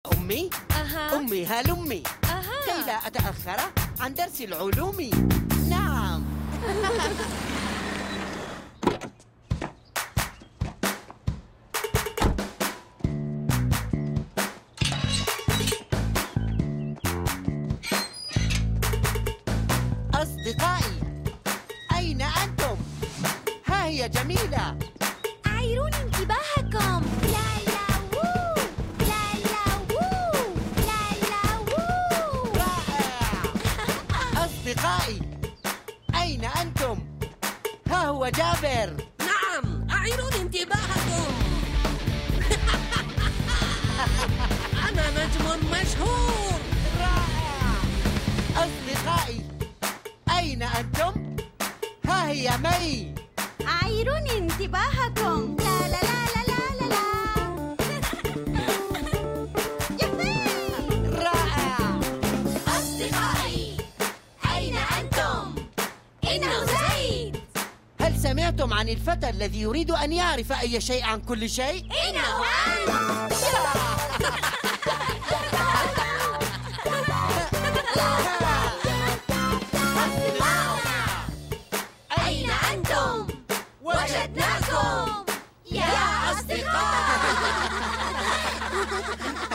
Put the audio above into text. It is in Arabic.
أمي أمي هلمي كي لا أتأخر عن درس العلوم. نعم. أصدقائي أين أنتم؟ ها هي جميلة. أعيروني انتباهكم. لا لا وو لا لا وو لا لا وو. رائع. أصدقائي أين أنتم؟ ها هو جابر. نعم، أعيروني انتباهكم. أنا نجم مشهور. رائع. أصدقائي أين أنتم؟ ها هي مي. أعيروني انتباهكم. لا لا لا لا لا لا لا. رائع. أصدقائي أين أنتم؟ إنه زيد. هل سمعتم عن الفتى الذي يريد أن يعرف أي شيء عن كل شيء؟ إنه أنت. أين أنتم؟ وجدناكم يا أصدقاء.